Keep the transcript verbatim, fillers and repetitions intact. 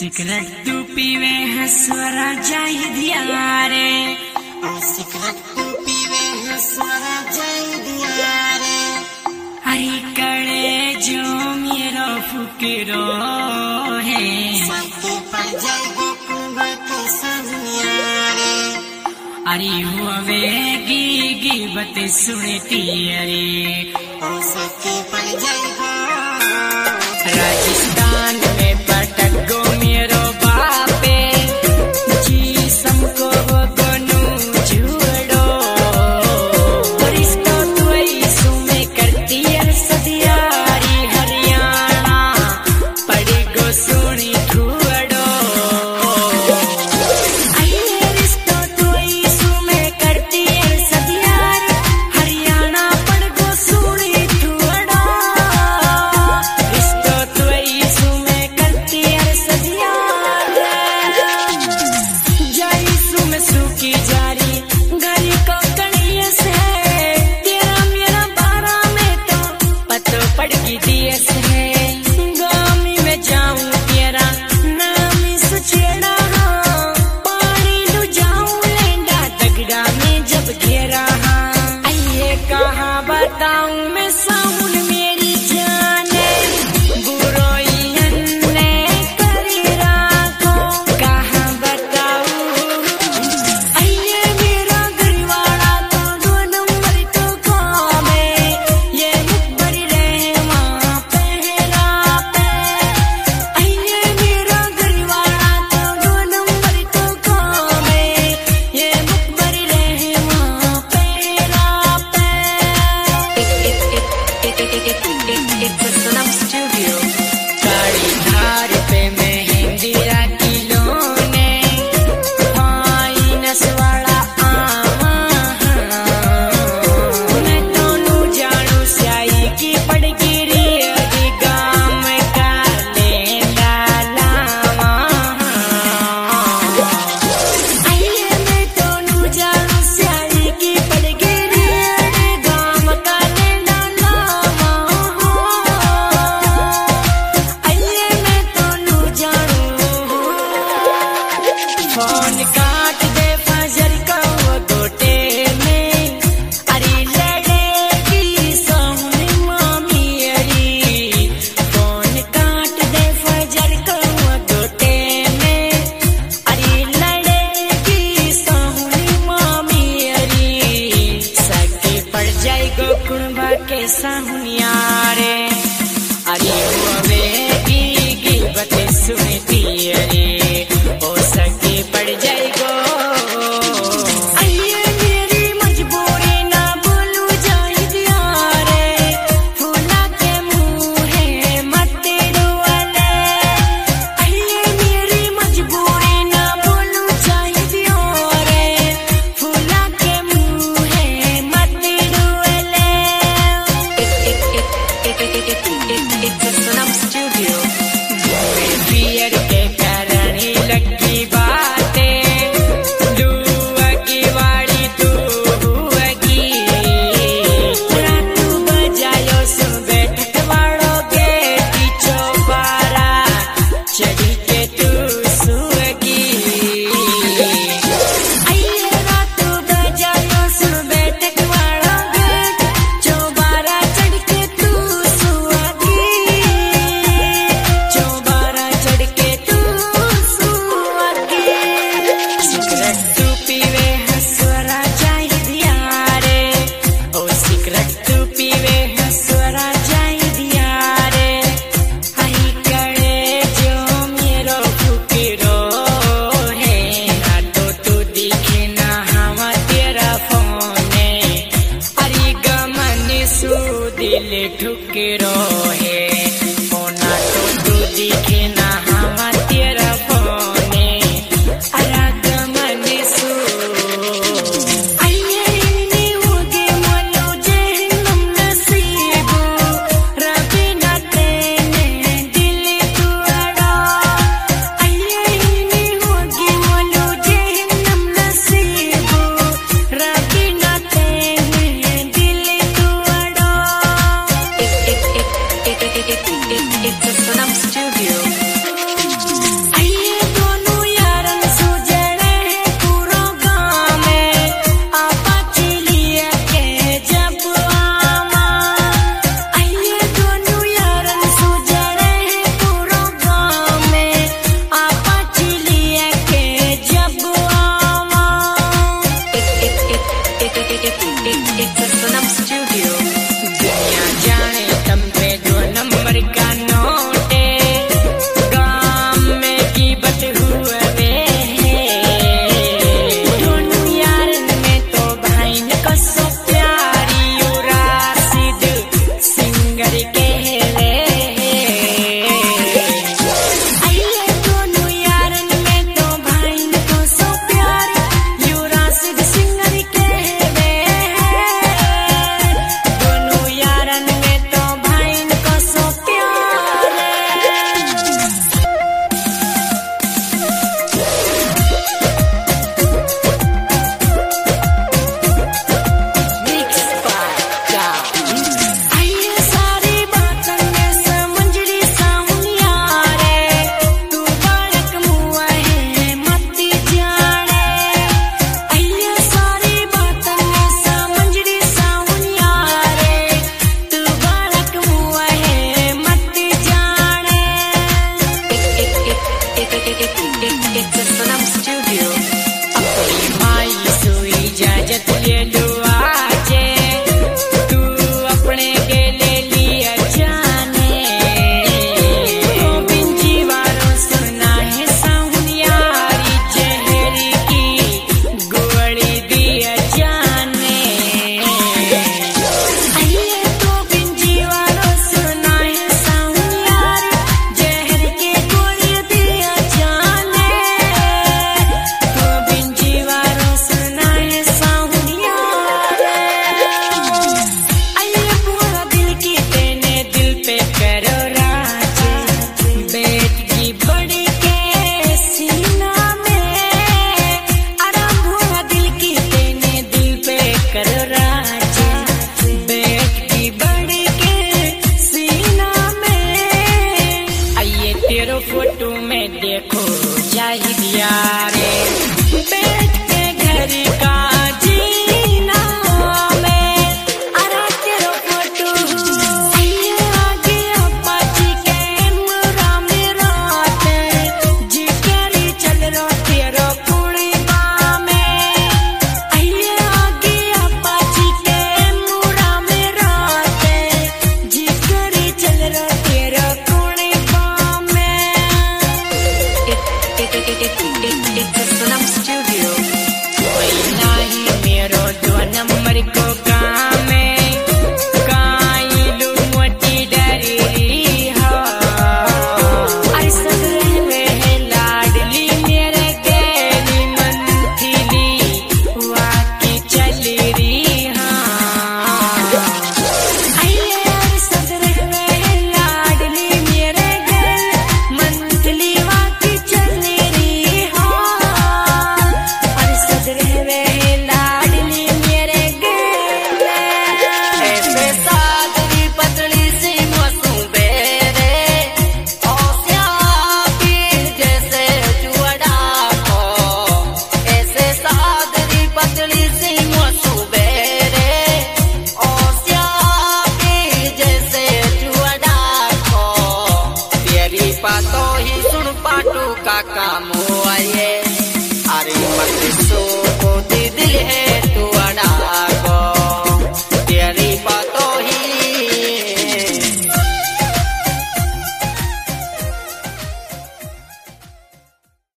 Cigarette तू पीवे हसवरा जाय दिया रे, सिगरेट तू पीवे हसवरा जाय दिया रे। हरी कड़े जो मेरो फुकरो है, सबके पर जाय गुकुबत सजनिया रे। अरे हुए गी गी बत सुनती अरे, ओ सबके पर जाय राजस्थान में पटक गो मेरो बापे जी समको वो गोनू जुड़ो। रिश्तो तो सुमे करती है सदियारी हरियाणा पड़ी गो सुनी ठुड़ो। अये रिश्तो तो सुमे करती है सदियारी हरियाणा पड़ गो सुनी ठुड़ो। It's a Sonam Studio. अपनी माई सुई इजाजत ले लो आजे, तू अपने के ले लिया जाने। गोविंद जी वालों सुना है साउन यारी, जहरी की गोली दिया जाने। आइए गोविंद जी वालों सुना है साउन यारी, जहर की गोली दिया जाने। गोविंद जी वालों सुना है साउन यारी। आइए पूरा दिल की तेने दिल पे करो राज, बैठ की बड़ी के सीना में। आराम पूरा दिल की तेने दिल पे करो राज, बैठ की बड़ी के सीना में। आइए तेरो फोटो में देखो जाहिद यारे, बैठ के घर का जीना में। अरे तेरो फोटो आइए आगे अपाची के मुरा मेरा ते, जिकरी चल रो तेरो कुड़ी में। आइए आगे अपाची के मुरा मेरा ते, जिकरी चल रो तेरो कुड़ी में। It's a Sonam Studio. कोई नहीं मेरो दो नंबर को काम है, काई लू मोटी डरी हो। अरे सदरे में लाडली मेरे गेली मंथिली, वाकी चली रही हाँ। आइए अरे सदरे में लाडली मेरे गेली मंथली, वाकी चली रही हाँ। अरे सदरे में लाडली मेरे गेली, ऐसे सादरी पतली सी मसूबेरे, औसियापी जैसे जुअड़ा को। ऐसे सादरी पतली सी मसूबेरे, औसियापी जैसे जुअड़ा को। तेरी बातों ही सुन पाटू का काम हुआ।